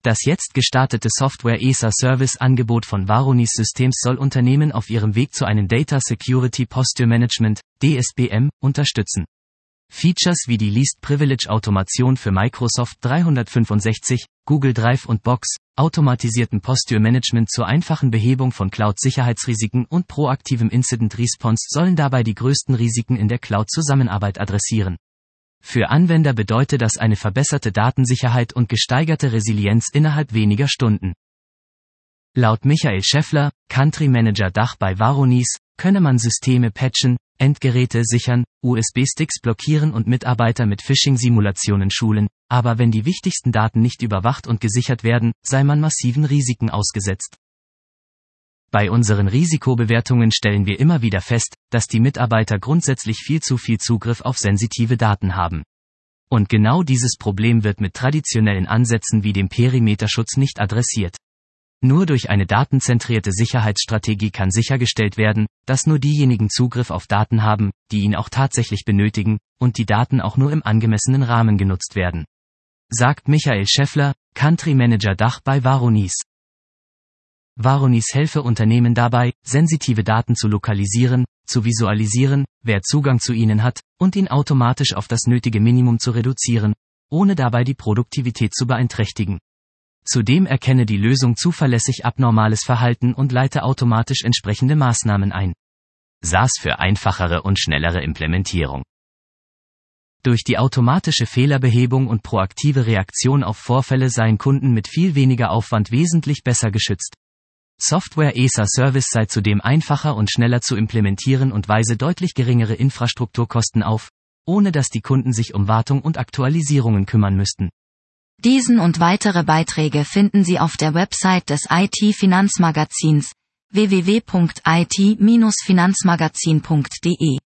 Das jetzt gestartete Software-ESA-Service-Angebot von Varonis Systems soll Unternehmen auf ihrem Weg zu einem Data Security Posture Management, DSPM, unterstützen. Features wie die Least Privilege Automation für Microsoft 365, Google Drive und Box, automatisierten Posture Management zur einfachen Behebung von Cloud-Sicherheitsrisiken und proaktivem Incident Response sollen dabei die größten Risiken in der Cloud-Zusammenarbeit adressieren. Für Anwender bedeutet das eine verbesserte Datensicherheit und gesteigerte Resilienz innerhalb weniger Stunden. Laut Michael Schäffler, Country Manager Dach bei Varonis, könne man Systeme patchen, Endgeräte sichern, USB-Sticks blockieren und Mitarbeiter mit Phishing-Simulationen schulen, aber wenn die wichtigsten Daten nicht überwacht und gesichert werden, sei man massiven Risiken ausgesetzt. Bei unseren Risikobewertungen stellen wir immer wieder fest, dass die Mitarbeiter grundsätzlich viel zu viel Zugriff auf sensitive Daten haben. Und genau dieses Problem wird mit traditionellen Ansätzen wie dem Perimeterschutz nicht adressiert. Nur durch eine datenzentrierte Sicherheitsstrategie kann sichergestellt werden, dass nur diejenigen Zugriff auf Daten haben, die ihn auch tatsächlich benötigen, und die Daten auch nur im angemessenen Rahmen genutzt werden. Sagt Michael Schäffler, Country Manager Dach bei Varonis. Varonis helfe Unternehmen dabei, sensitive Daten zu lokalisieren, zu visualisieren, wer Zugang zu ihnen hat, und ihn automatisch auf das nötige Minimum zu reduzieren, ohne dabei die Produktivität zu beeinträchtigen. Zudem erkenne die Lösung zuverlässig abnormales Verhalten und leite automatisch entsprechende Maßnahmen ein. SaaS für einfachere und schnellere Implementierung. Durch die automatische Fehlerbehebung und proaktive Reaktion auf Vorfälle seien Kunden mit viel weniger Aufwand wesentlich besser geschützt. Software-ESA-Service sei zudem einfacher und schneller zu implementieren und weise deutlich geringere Infrastrukturkosten auf, ohne dass die Kunden sich um Wartung und Aktualisierungen kümmern müssten. Diesen und weitere Beiträge finden Sie auf der Website des IT-Finanzmagazins www.it-finanzmagazin.de.